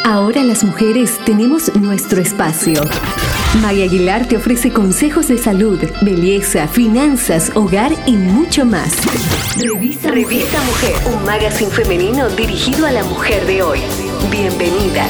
Ahora las mujeres tenemos nuestro espacio. Maya Aguilar te ofrece consejos de salud, belleza, finanzas, hogar y mucho más. Revista Mujer, un magazine femenino dirigido a la mujer de hoy. Bienvenidas.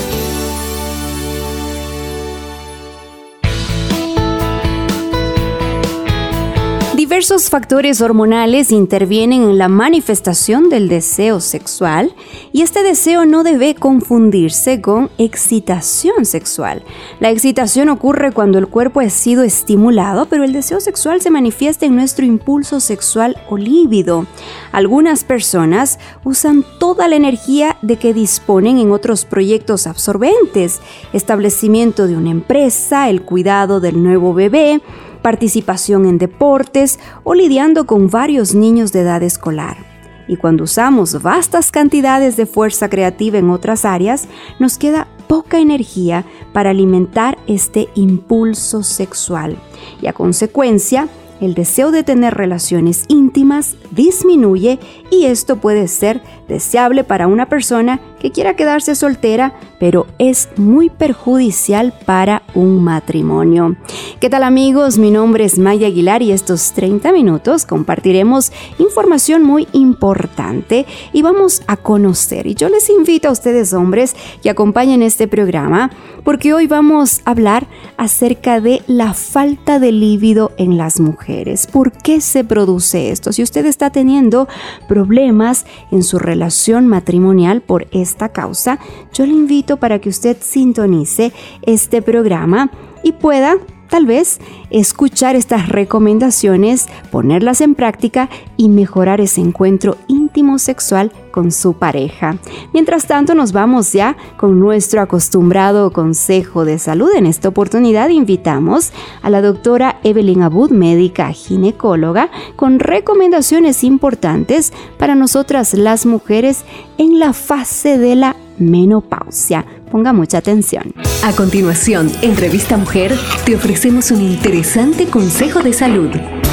Diversos factores hormonales intervienen en la manifestación del deseo sexual y este deseo no debe confundirse con excitación sexual. La excitación ocurre cuando el cuerpo ha sido estimulado, pero el deseo sexual se manifiesta en nuestro impulso sexual o líbido. Algunas personas usan toda la energía de que disponen en otros proyectos absorbentes, establecimiento de una empresa, el cuidado del nuevo bebé, participación en deportes o lidiando con varios niños de edad escolar. Y cuando usamos vastas cantidades de fuerza creativa en otras áreas, nos queda poca energía para alimentar este impulso sexual. Y a consecuencia, el deseo de tener relaciones íntimas disminuye y esto puede ser deseable para una persona que quiera quedarse soltera, pero es muy perjudicial para un matrimonio. ¿Qué tal, amigos? Mi nombre es Maya Aguilar y estos 30 minutos compartiremos información muy importante y vamos a conocer. Y yo les invito a ustedes, hombres, que acompañen este programa porque hoy vamos a hablar acerca de la falta de líbido en las mujeres. ¿Por qué se produce esto? Si usted está teniendo problemas en su relación matrimonial por esta causa, yo le invito para que usted sintonice este programa y pueda tal vez escuchar estas recomendaciones, ponerlas en práctica y mejorar ese encuentro íntimo sexual con su pareja. Mientras tanto, nos vamos ya con nuestro acostumbrado consejo de salud. En esta oportunidad invitamos a la doctora Evelyn Abud, médica ginecóloga, con recomendaciones importantes para nosotras las mujeres en la fase de la menopausia. Ponga mucha atención. A continuación, en Revista Mujer, te ofrecemos un interesante consejo de salud.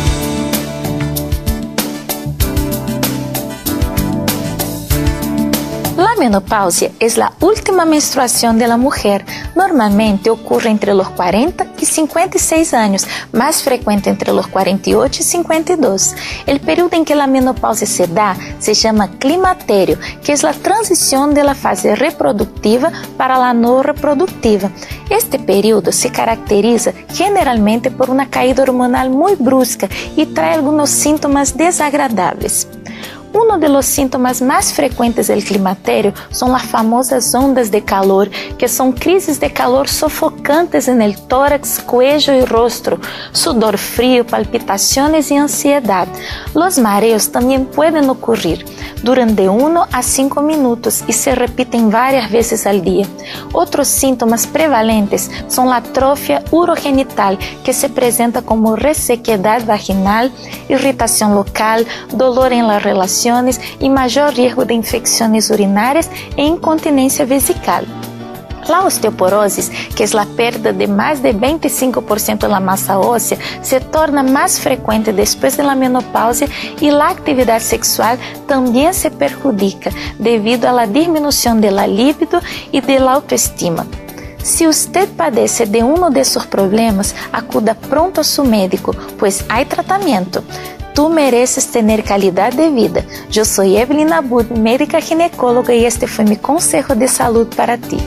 La menopausia es la última menstruación de la mujer. Normalmente ocurre entre los 40 y 56 años, más frecuente entre los 48 y 52. El periodo en que la menopausia se da se llama climaterio, que es la transición de la fase reproductiva para la no reproductiva. Este periodo se caracteriza generalmente por una caída hormonal muy brusca y trae algunos síntomas desagradables. Uno de los síntomas más frecuentes del climaterio son las famosas ondas de calor, que son crisis de calor sofocantes en el tórax, cuello y rostro, sudor frío, palpitaciones y ansiedad. Los mareos también pueden ocurrir. Duran de 1 a 5 minutos y se repiten varias veces al día. Otros síntomas prevalentes son la atrofia urogenital, que se presenta como resequedad vaginal, irritación local, dolor en las relaciones y mayor riesgo de infecciones urinarias e incontinencia vesical. La osteoporosis, que es la pérdida de más de 25% de la masa ósea, se torna más frecuente después de la menopausia y la actividad sexual también se perjudica debido a la disminución de la libido y de la autoestima. Si usted padece de uno de esos problemas, acuda pronto a su médico, pues hay tratamiento. Tú mereces tener calidad de vida. Yo soy Evelyn Abud, médica ginecóloga, y este fue mi consejo de salud para ti.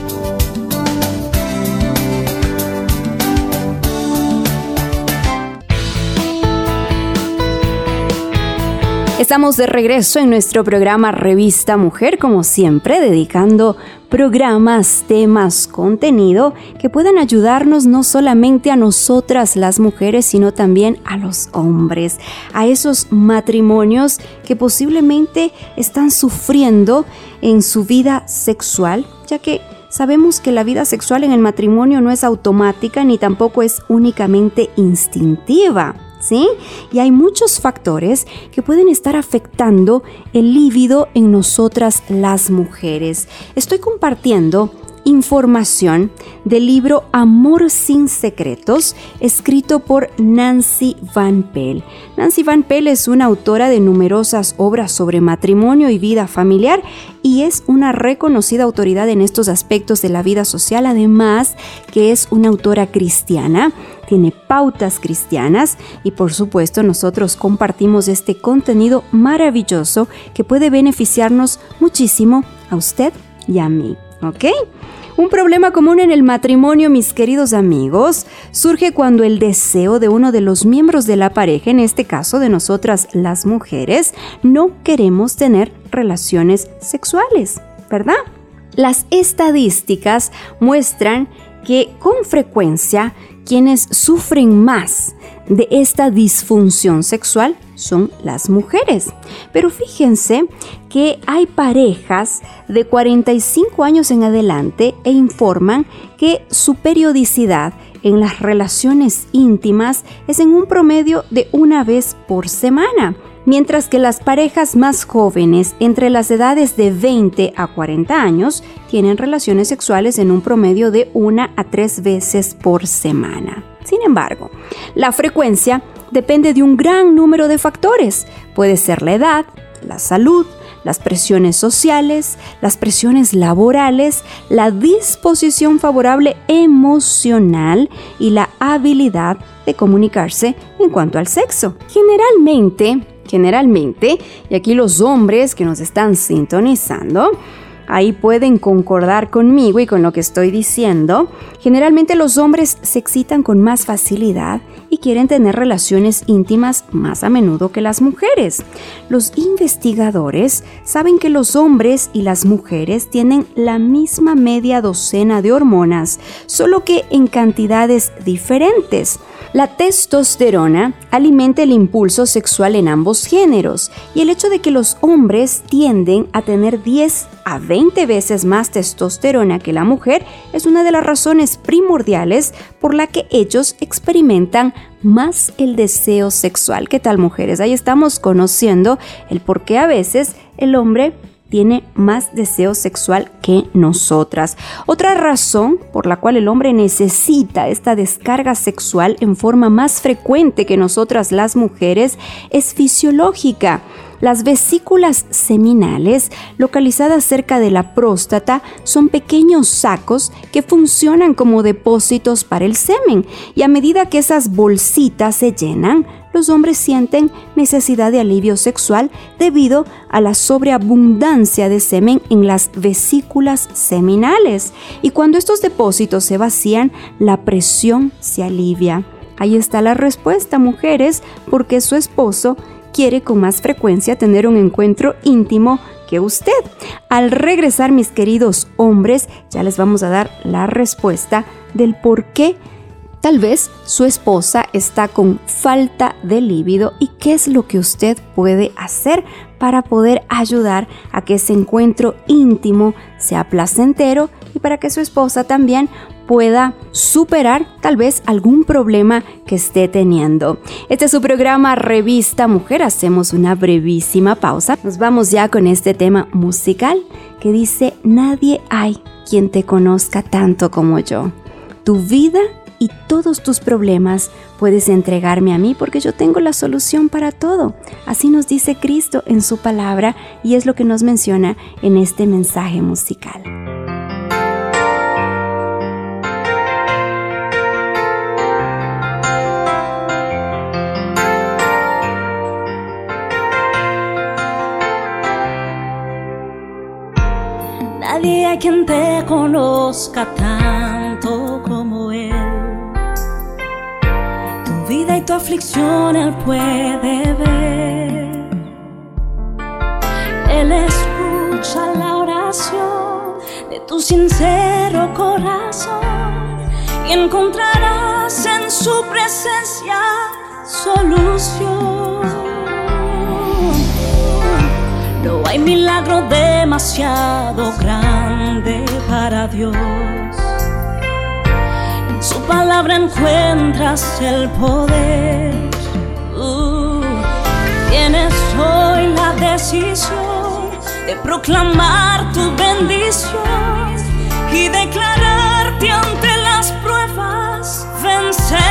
Estamos de regreso en nuestro programa Revista Mujer, como siempre, dedicando programas, temas, contenido que puedan ayudarnos no solamente a nosotras las mujeres, sino también a los hombres, a esos matrimonios que posiblemente están sufriendo en su vida sexual, ya que sabemos que la vida sexual en el matrimonio no es automática ni tampoco es únicamente instintiva, ¿sí? Y hay muchos factores que pueden estar afectando el líbido en nosotras las mujeres. Estoy compartiendo información del libro Amor sin secretos, escrito por Nancy Van Pell. Nancy Van Pell es una autora de numerosas obras sobre matrimonio y vida familiar y es una reconocida autoridad en estos aspectos de la vida social, además que es una autora cristiana, tiene pautas cristianas y por supuesto nosotros compartimos este contenido maravilloso que puede beneficiarnos muchísimo a usted y a mí, ¿ok? Un problema común en el matrimonio, mis queridos amigos, surge cuando el deseo de uno de los miembros de la pareja, en este caso de nosotras las mujeres, no queremos tener relaciones sexuales, ¿verdad? Las estadísticas muestran que con frecuencia quienes sufren más de esta disfunción sexual son las mujeres. Pero fíjense que hay parejas de 45 años en adelante e informan que su periodicidad en las relaciones íntimas es en un promedio de una vez por semana, mientras que las parejas más jóvenes entre las edades de 20 a 40 años tienen relaciones sexuales en un promedio de 1 a 3 veces por semana. Sin embargo, la frecuencia depende de un gran número de factores. Puede ser la edad, la salud, las presiones sociales, las presiones laborales, la disposición favorable emocional y la habilidad de comunicarse en cuanto al sexo. Generalmente, y aquí los hombres que nos están sintonizando, ahí pueden concordar conmigo y con lo que estoy diciendo. Generalmente los hombres se excitan con más facilidad y quieren tener relaciones íntimas más a menudo que las mujeres. Los investigadores saben que los hombres y las mujeres tienen la misma media docena de hormonas, solo que en cantidades diferentes. La testosterona alimenta el impulso sexual en ambos géneros y el hecho de que los hombres tienden a tener 10 a 20 veces más testosterona que la mujer es una de las razones primordiales por la que ellos experimentan más el deseo sexual. ¿Qué tal, mujeres? Ahí estamos conociendo el por qué a veces el hombre tiene más deseo sexual que nosotras. Otra razón por la cual el hombre necesita esta descarga sexual en forma más frecuente que nosotras las mujeres es fisiológica. Las vesículas seminales, localizadas cerca de la próstata, son pequeños sacos que funcionan como depósitos para el semen, y a medida que esas bolsitas se llenan, los hombres sienten necesidad de alivio sexual debido a la sobreabundancia de semen en las vesículas seminales. Y cuando estos depósitos se vacían, la presión se alivia. Ahí está la respuesta, mujeres, porque su esposo quiere con más frecuencia tener un encuentro íntimo que usted. Al regresar, mis queridos hombres, ya les vamos a dar la respuesta del por qué tal vez su esposa está con falta de líbido y qué es lo que usted puede hacer para poder ayudar a que ese encuentro íntimo sea placentero y para que su esposa también pueda superar tal vez algún problema que esté teniendo. Este es su programa Revista Mujer. Hacemos una brevísima pausa. Nos vamos ya con este tema musical que dice: nadie hay quien te conozca tanto como yo. Tu vida y todos tus problemas puedes entregarme a mí porque yo tengo la solución para todo. Así nos dice Cristo en su palabra y es lo que nos menciona en este mensaje musical. Nadie hay quien te conozca tanto como Él. Tu vida y tu aflicción Él puede ver. Él escucha la oración de tu sincero corazón y encontrarás en su presencia solución. No hay milagro demasiado grande para Dios. En su palabra encuentras el poder. Tienes hoy la decisión de proclamar tu bendición y declararte ante las pruebas vencedor.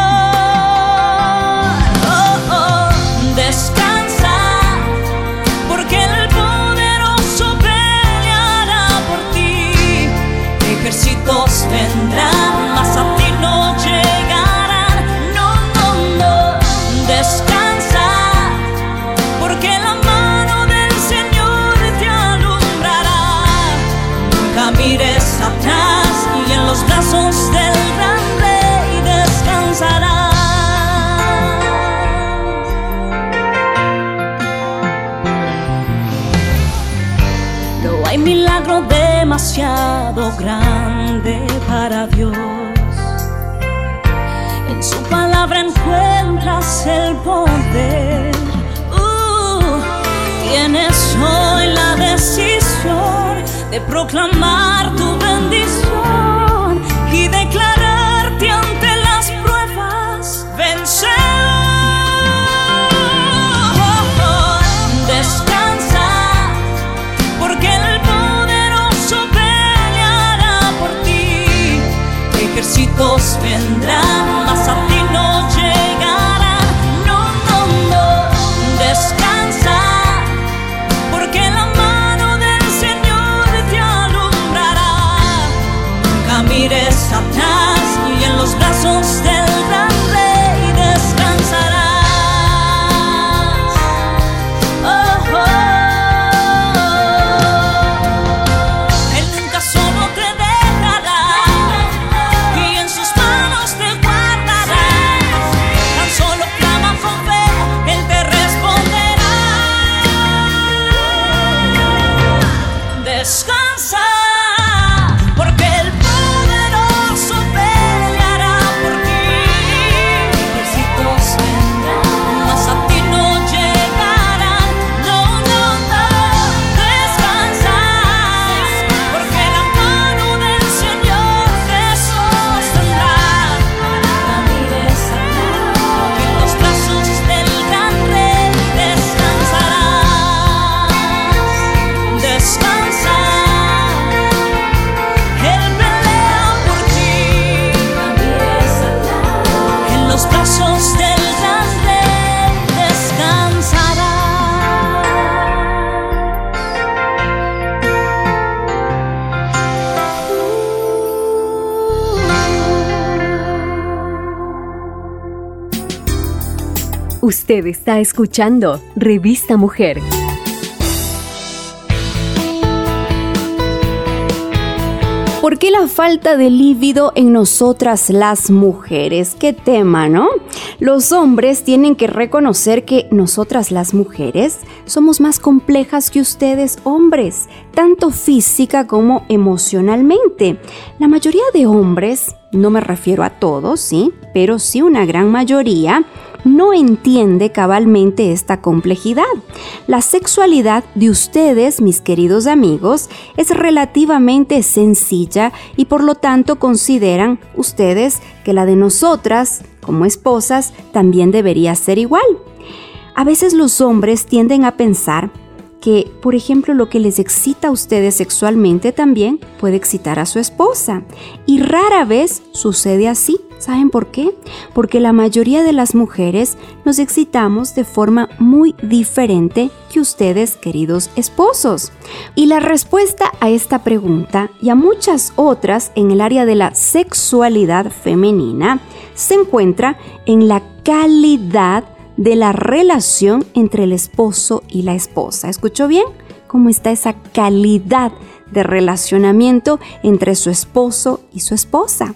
Descansa, porque el poderoso peleará por ti. Ejércitos vendrán, mas a ti no llegarán. No, no, no. Descansa, porque la mano del Señor te alumbrará. Nunca mires atrás, y en los brazos del gran Rey descansarás. No hay milagro demasiado grande para Dios. En su palabra encuentras el poder. Tienes hoy la decisión de proclamar tu bendición y declararte ante las pruebas vencedor. Descansa, porque el poderoso peleará por ti. Ejércitos vendrán, mas a ti no llegarán. No, no, no. Descansa, porque la mano del Señor te alumbrará. Nunca mires atrás, y en los brazos del gran Rey descansarás. Oh, oh. Él nunca solo te dejará, y en sus manos te guardará. Tan solo clama con fe, Él te responderá. Descansa, porque el poderoso peleará por ti. Ejércitos vendrán, mas a ti no llegarán. No, no, no. Descansa, porque la mano del Señor te sostendrá. Nunca mires atrás, que en los brazos del gran Rey descansarás. Descansa, Él pelea por ti. Nunca mires atrás, en los brazos del gran Rey descansarás. Usted está escuchando Revista Mujer. ¿Por qué la falta de líbido en nosotras las mujeres? Qué tema, ¿no? Los hombres tienen que reconocer que nosotras las mujeres somos más complejas que ustedes hombres, tanto física como emocionalmente. La mayoría de hombres, no me refiero a todos, ¿sí? Pero sí una gran mayoría, no entiende cabalmente esta complejidad. La sexualidad de ustedes, mis queridos amigos, es relativamente sencilla y por lo tanto consideran ustedes que la de nosotras, como esposas, también debería ser igual. A veces los hombres tienden a pensar que, por ejemplo, lo que les excita a ustedes sexualmente también puede excitar a su esposa. Y rara vez sucede así. ¿Saben por qué? Porque la mayoría de las mujeres nos excitamos de forma muy diferente que ustedes, queridos esposos. Y la respuesta a esta pregunta y a muchas otras en el área de la sexualidad femenina se encuentra en la calidad de la relación entre el esposo y la esposa. ¿Escuchó bien? ¿Cómo está esa calidad de relacionamiento entre su esposo y su esposa?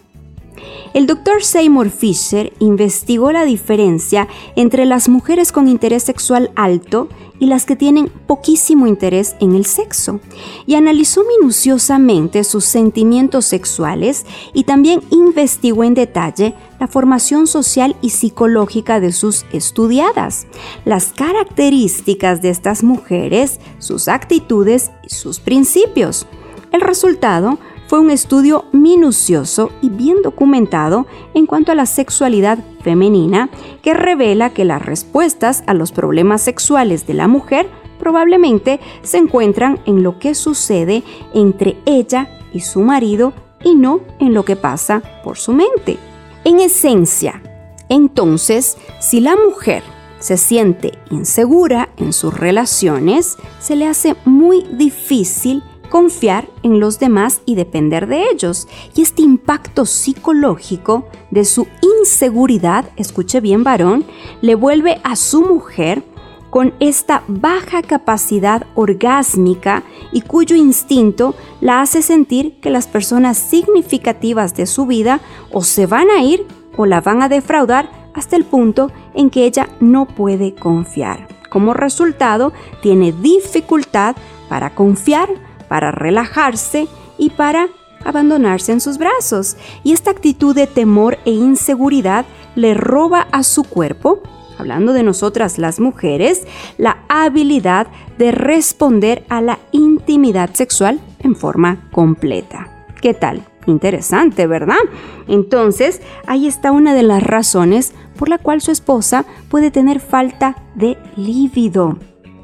El Dr. Seymour Fisher investigó la diferencia entre las mujeres con interés sexual alto y las que tienen poquísimo interés en el sexo, y analizó minuciosamente sus sentimientos sexuales y también investigó en detalle la formación social y psicológica de sus estudiadas, las características de estas mujeres, sus actitudes y sus principios. El resultado fue un estudio minucioso y bien documentado en cuanto a la sexualidad femenina, que revela que las respuestas a los problemas sexuales de la mujer probablemente se encuentran en lo que sucede entre ella y su marido y no en lo que pasa por su mente. En esencia, entonces, si la mujer se siente insegura en sus relaciones, se le hace muy difícil confiar en los demás y depender de ellos. Y este impacto psicológico de su inseguridad, escuche bien varón, le vuelve a su mujer con esta baja capacidad orgásmica y cuyo instinto la hace sentir que las personas significativas de su vida o se van a ir o la van a defraudar hasta el punto en que ella no puede confiar. Como resultado, tiene dificultad para confiar, para relajarse y para abandonarse en sus brazos. Y esta actitud de temor e inseguridad le roba a su cuerpo, hablando de nosotras las mujeres, la habilidad de responder a la intimidad sexual en forma completa. ¿Qué tal? Interesante, ¿verdad? Entonces, ahí está una de las razones por la cual su esposa puede tener falta de líbido.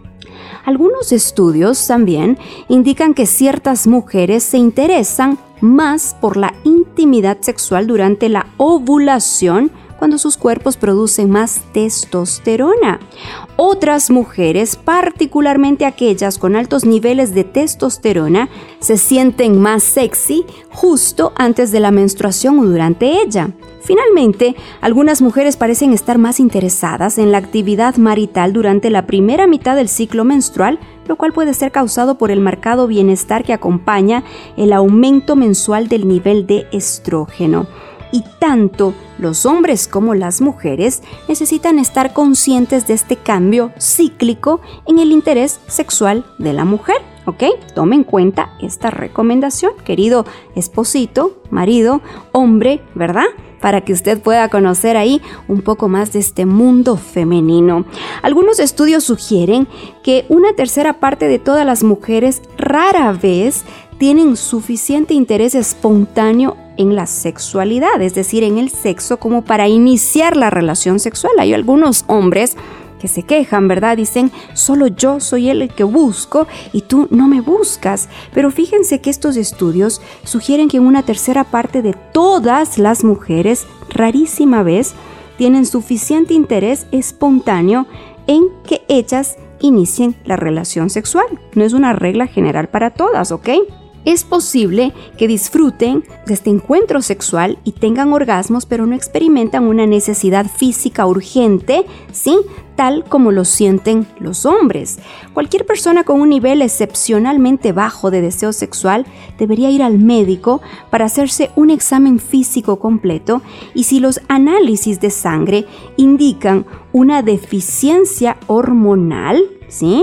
Algunos estudios también indican que ciertas mujeres se interesan más por la intimidad sexual durante la ovulación cuando sus cuerpos producen más testosterona. Otras mujeres, particularmente aquellas con altos niveles de testosterona, se sienten más sexy justo antes de la menstruación o durante ella. Finalmente, algunas mujeres parecen estar más interesadas en la actividad marital durante la primera mitad del ciclo menstrual, lo cual puede ser causado por el marcado bienestar que acompaña el aumento mensual del nivel de estrógeno. Y tanto los hombres como las mujeres necesitan estar conscientes de este cambio cíclico en el interés sexual de la mujer. ¿Ok? Tome en cuenta esta recomendación, querido esposito, marido, hombre, ¿verdad? Para que usted pueda conocer ahí un poco más de este mundo femenino. Algunos estudios sugieren que una tercera parte de todas las mujeres rara vez tienen suficiente interés espontáneo en la sexualidad, es decir, en el sexo, como para iniciar la relación sexual. Hay algunos hombres que se quejan, ¿verdad? Dicen, solo yo soy el que busco y tú no me buscas. Pero fíjense que estos estudios sugieren que en una tercera parte de todas las mujeres, rarísima vez, tienen suficiente interés espontáneo en que ellas inicien la relación sexual. No es una regla general para todas, ¿ok? Es posible que disfruten de este encuentro sexual y tengan orgasmos, pero no experimentan una necesidad física urgente, ¿sí? Tal como lo sienten los hombres. Cualquier persona con un nivel excepcionalmente bajo de deseo sexual debería ir al médico para hacerse un examen físico completo, y si los análisis de sangre indican una deficiencia hormonal, ¿sí?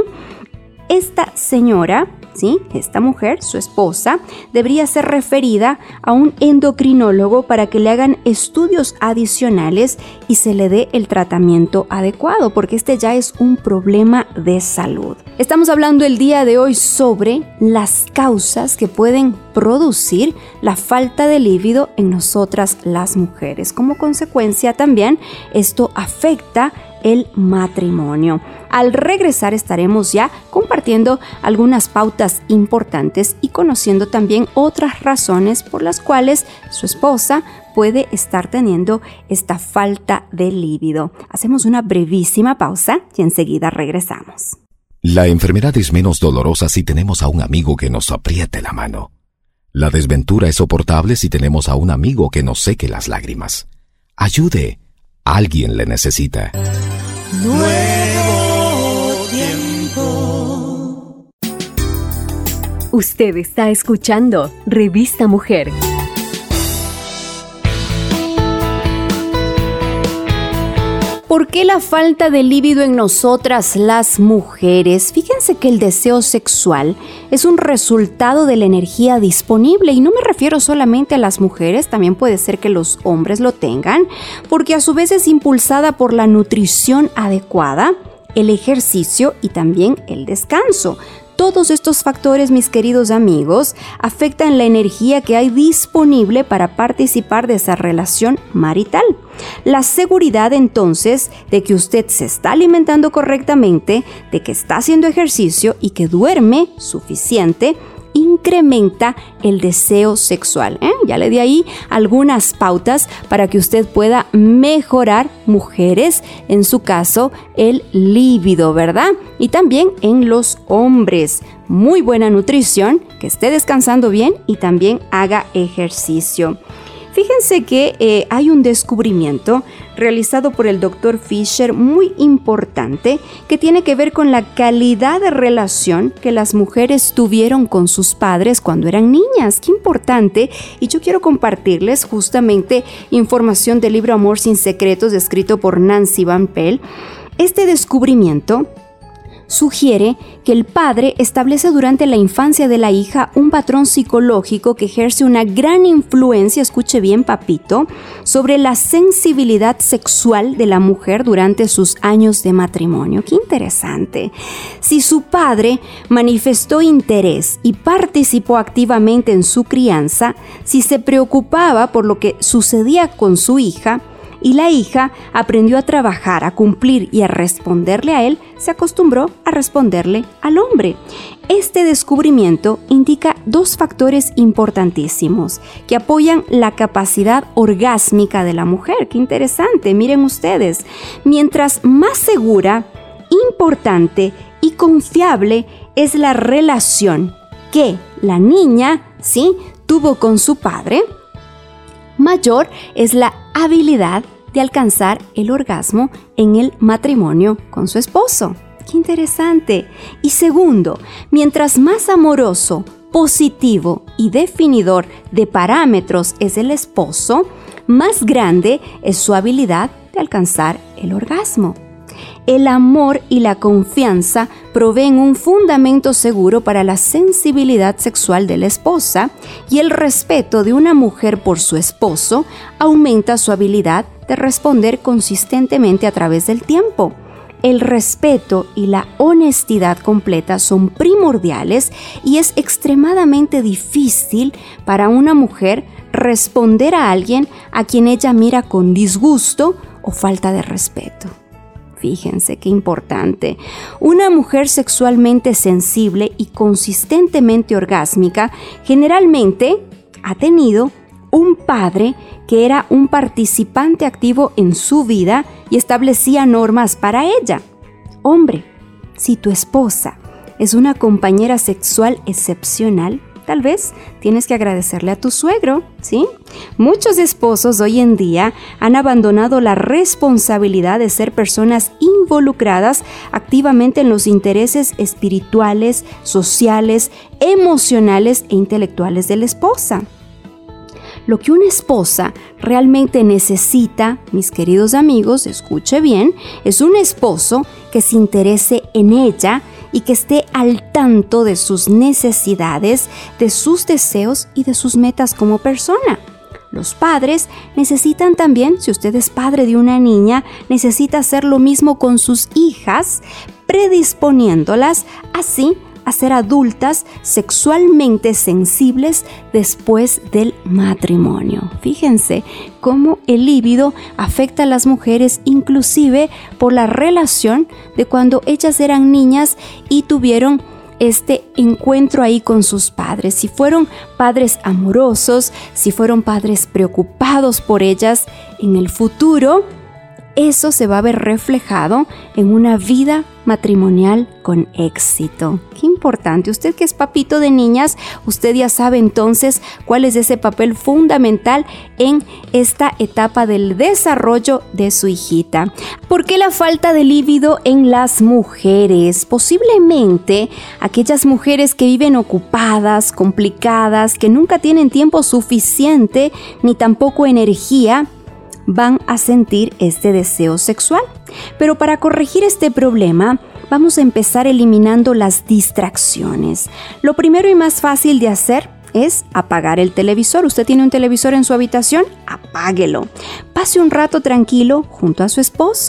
Esta señora, ¿sí? Esta mujer, su esposa, debería ser referida a un endocrinólogo para que le hagan estudios adicionales y se le dé el tratamiento adecuado, porque este ya es un problema de salud. Estamos hablando el día de hoy sobre las causas que pueden producir la falta de líbido en nosotras las mujeres. Como consecuencia también, esto afecta el matrimonio. Al regresar estaremos ya compartiendo algunas pautas importantes y conociendo también otras razones por las cuales su esposa puede estar teniendo esta falta de líbido. Hacemos una brevísima pausa y enseguida regresamos. La enfermedad es menos dolorosa si tenemos a un amigo que nos apriete la mano. La desventura es soportable si tenemos a un amigo que nos seque las lágrimas. Ayude. Alguien le necesita. Nuevo tiempo. Usted está escuchando Revista Mujer. ¿Por qué la falta de líbido en nosotras las mujeres? Fíjense que el deseo sexual es un resultado de la energía disponible, y no me refiero solamente a las mujeres, también puede ser que los hombres lo tengan, porque a su vez es impulsada por la nutrición adecuada, el ejercicio y también el descanso. Todos estos factores, mis queridos amigos, afectan la energía que hay disponible para participar de esa relación marital. La seguridad entonces de que usted se está alimentando correctamente, de que está haciendo ejercicio y que duerme suficiente, incrementa el deseo sexual. Ya le di ahí algunas pautas para que usted pueda mejorar, mujeres, en su caso, el líbido, ¿verdad? Y también en los hombres. Muy buena nutrición, que esté descansando bien y también haga ejercicio. Fíjense que hay un descubrimiento realizado por el Dr. Fisher muy importante que tiene que ver con la calidad de relación que las mujeres tuvieron con sus padres cuando eran niñas. ¡Qué importante! Y yo quiero compartirles justamente información del libro Amor sin secretos, escrito por Nancy Van Pelt. Este descubrimiento sugiere que el padre establece durante la infancia de la hija un patrón psicológico que ejerce una gran influencia, escuche bien papito, sobre la sensibilidad sexual de la mujer durante sus años de matrimonio. ¡Qué interesante! Si su padre manifestó interés y participó activamente en su crianza, si se preocupaba por lo que sucedía con su hija, y la hija aprendió a trabajar, a cumplir y a responderle a él, se acostumbró a responderle al hombre. Este descubrimiento indica dos factores importantísimos que apoyan la capacidad orgásmica de la mujer. ¡Qué interesante! Miren ustedes, mientras más segura, importante y confiable es la relación que la niña, ¿sí?, tuvo con su padre, mayor es la habilidad de alcanzar el orgasmo en el matrimonio con su esposo. ¡Qué interesante! Y segundo, mientras más amoroso, positivo y definidor de parámetros es el esposo, más grande es su habilidad de alcanzar el orgasmo. El amor y la confianza proveen un fundamento seguro para la sensibilidad sexual de la esposa, y el respeto de una mujer por su esposo aumenta su habilidad de responder consistentemente a través del tiempo. El respeto y la honestidad completa son primordiales y es extremadamente difícil para una mujer responder a alguien a quien ella mira con disgusto o falta de respeto. Fíjense qué importante. Una mujer sexualmente sensible y consistentemente orgásmica generalmente ha tenido un padre que era un participante activo en su vida y establecía normas para ella. Hombre, si tu esposa es una compañera sexual excepcional, tal vez tienes que agradecerle a tu suegro, ¿sí? Muchos esposos hoy en día han abandonado la responsabilidad de ser personas involucradas activamente en los intereses espirituales, sociales, emocionales e intelectuales de la esposa. Lo que una esposa realmente necesita, mis queridos amigos, escuche bien, es un esposo que se interese en ella y que esté al tanto de sus necesidades, de sus deseos y de sus metas como persona. Los padres necesitan también, si usted es padre de una niña, necesita hacer lo mismo con sus hijas, predisponiéndolas así a ser adultas sexualmente sensibles después del matrimonio. Fíjense cómo el líbido afecta a las mujeres, inclusive por la relación de cuando ellas eran niñas y tuvieron este encuentro ahí con sus padres. Si fueron padres amorosos, si fueron padres preocupados por ellas, en el futuro eso se va a ver reflejado en una vida matrimonial con éxito. Qué importante. Usted que es papito de niñas, usted ya sabe entonces cuál es ese papel fundamental en esta etapa del desarrollo de su hijita. ¿Por qué la falta de líbido en las mujeres? Posiblemente aquellas mujeres que viven ocupadas, complicadas, que nunca tienen tiempo suficiente ni tampoco energía, van a sentir este deseo sexual. Pero para corregir este problema, vamos a empezar eliminando las distracciones. Lo primero y más fácil de hacer es apagar el televisor. ¿Usted tiene un televisor en su habitación? Apáguelo. Pase un rato tranquilo junto a su esposo.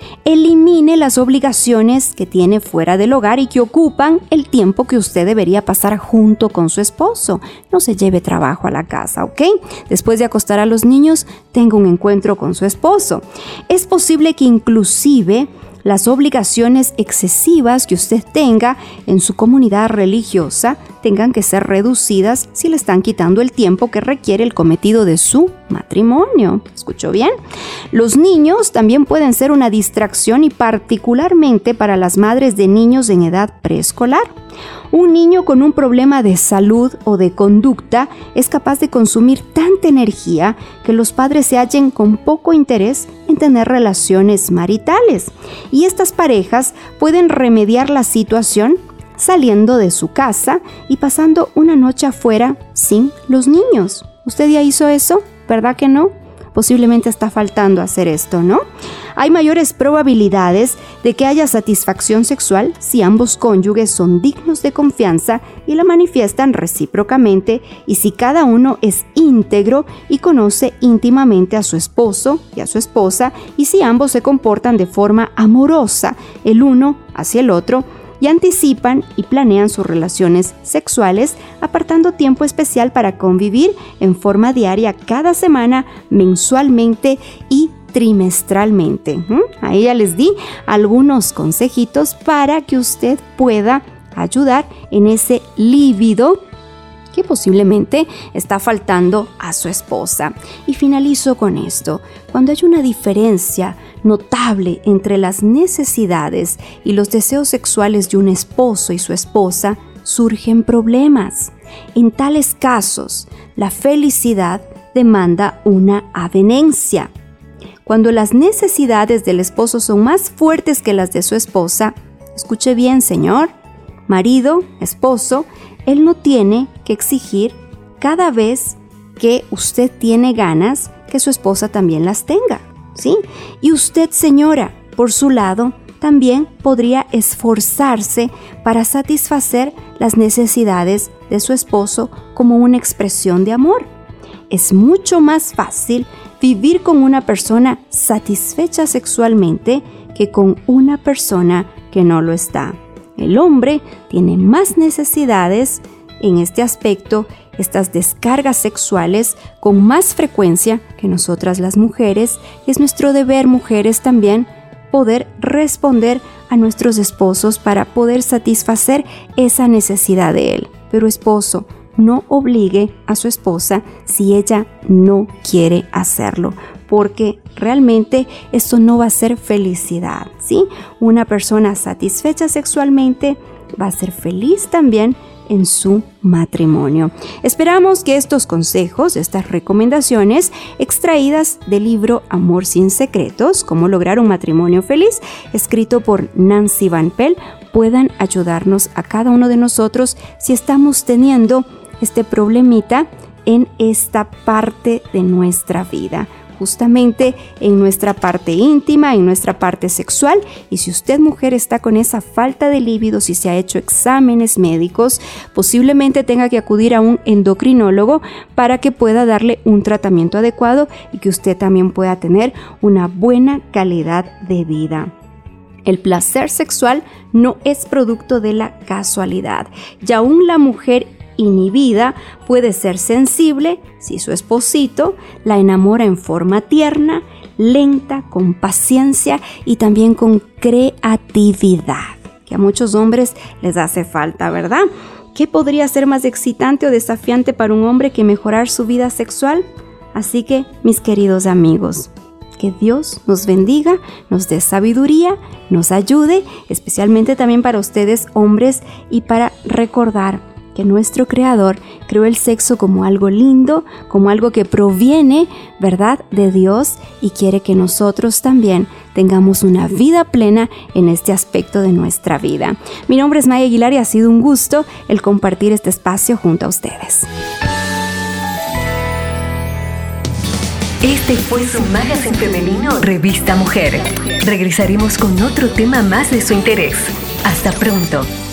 Elimine las obligaciones que tiene fuera del hogar y que ocupan el tiempo que usted debería pasar junto con su esposo. No se lleve trabajo a la casa, ¿ok? Después de acostar a los niños, tenga un encuentro con su esposo. Es posible que inclusive las obligaciones excesivas que usted tenga en su comunidad religiosa tengan que ser reducidas si le están quitando el tiempo que requiere el cometido de su matrimonio. ¿Escuchó bien? Los niños también pueden ser una distracción y particularmente para las madres de niños en edad preescolar. Un niño con un problema de salud o de conducta es capaz de consumir tanta energía que los padres se hallen con poco interés en tener relaciones maritales. Y estas parejas pueden remediar la situación saliendo de su casa y pasando una noche afuera sin los niños. ¿Usted ya hizo eso? ¿Verdad que no? Posiblemente está faltando hacer esto, ¿no? Hay mayores probabilidades de que haya satisfacción sexual si ambos cónyuges son dignos de confianza y la manifiestan recíprocamente, y si cada uno es íntegro y conoce íntimamente a su esposo y a su esposa, y si ambos se comportan de forma amorosa el uno hacia el otro y anticipan y planean sus relaciones sexuales, apartando tiempo especial para convivir en forma diaria cada semana, mensualmente y trimestralmente. Ahí ya les di algunos consejitos para que usted pueda ayudar en ese líbido que posiblemente está faltando a su esposa. Y finalizo con esto. Cuando hay una diferencia notable entre las necesidades y los deseos sexuales de un esposo y su esposa, surgen problemas. En tales casos, la felicidad demanda una avenencia. Cuando las necesidades del esposo son más fuertes que las de su esposa, escuche bien, señor, marido, esposo, él no tiene que exigir cada vez que usted tiene ganas que su esposa también las tenga, ¿sí? Y usted, señora, por su lado, también podría esforzarse para satisfacer las necesidades de su esposo como una expresión de amor. Es mucho más fácil vivir con una persona satisfecha sexualmente que con una persona que no lo está. El hombre tiene más necesidades en este aspecto, estas descargas sexuales con más frecuencia que nosotras las mujeres, y es nuestro deber, mujeres, también poder responder a nuestros esposos para poder satisfacer esa necesidad de él. Pero esposo, no obligue a su esposa si ella no quiere hacerlo, porque realmente esto no va a ser felicidad, ¿sí? Una persona satisfecha sexualmente va a ser feliz también en su matrimonio. Esperamos que estos consejos, estas recomendaciones extraídas del libro Amor sin secretos, cómo lograr un matrimonio feliz, escrito por Nancy Van Pelt, puedan ayudarnos a cada uno de nosotros si estamos teniendo este problemita en esta parte de nuestra vida, justamente en nuestra parte íntima, en nuestra parte sexual. Y si usted, mujer, está con esa falta de líbido, si se ha hecho exámenes médicos, posiblemente tenga que acudir a un endocrinólogo para que pueda darle un tratamiento adecuado y que usted también pueda tener una buena calidad de vida. El placer sexual no es producto de la casualidad, y aún la mujer inhibida puede ser sensible si su esposito la enamora en forma tierna, lenta, con paciencia y también con creatividad, que a muchos hombres les hace falta, ¿verdad? ¿Qué podría ser más excitante o desafiante para un hombre que mejorar su vida sexual? Así que, mis queridos amigos, que Dios nos bendiga, nos dé sabiduría, nos ayude, especialmente también para ustedes, hombres, y para recordar que nuestro Creador creó el sexo como algo lindo, como algo que proviene, ¿verdad?, de Dios, y quiere que nosotros también tengamos una vida plena en este aspecto de nuestra vida. Mi nombre es Maya Aguilar y ha sido un gusto el compartir este espacio junto a ustedes. Este fue su magazine femenino Revista Mujer. Regresaremos con otro tema más de su interés. Hasta pronto.